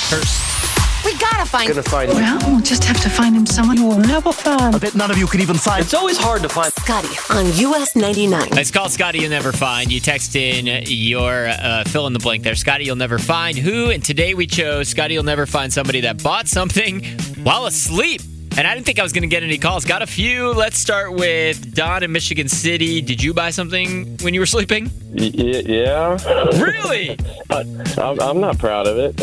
curse. We gotta find. Well, we'll just have to find him someone who will never find. I bet none of you can even find. It's always hard to find. Scotty on US 99. It's called Scotty You'll Never Find. You text in your fill in the blank there. Scotty You'll Never Find who? And today we chose Scotty You'll Never Find somebody that bought something while asleep. And I didn't think I was going to get any calls. Got a few. Let's start with Don in Michigan City. Did you buy something when you were sleeping? Yeah. Really? I'm not proud of it.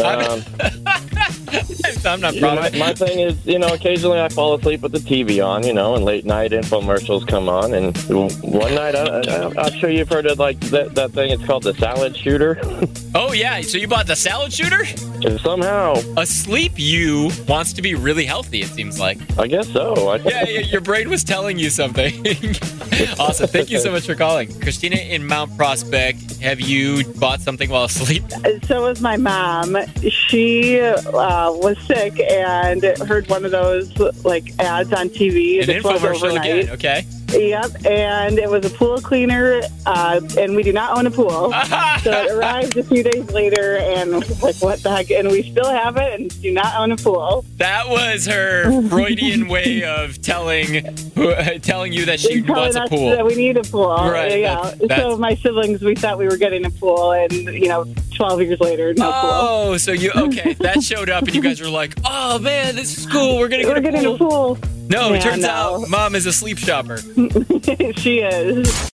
I'm not proud of it. My thing is, occasionally I fall asleep with the TV on, and late night infomercials come on. And one night, I'm sure you've heard of that thing. It's called the salad shooter. Oh, yeah. So you bought the salad shooter? Somehow. Asleep you wants to be really healthy, it seems like. I guess so. Yeah, your brain was telling you something. Awesome. Thank you so much for calling. Christina in Mount Prospect, have you bought something while asleep? So was my mom. She was sick and heard one of those ads on TV. An infomercial again, okay. Yep, and it was a pool cleaner, and we do not own a pool. So it arrived a few days later, and what the heck? And we still have it and do not own a pool. That was her Freudian way of telling you that she wants a pool. That we need a pool. Right. Yeah. So my siblings, we thought we were getting a pool, and 12 years later, no pool. Oh, so that showed up, and you guys were like, "Oh man, this is cool. We're getting a pool." No, it turns out Mom is a sleep shopper. She is.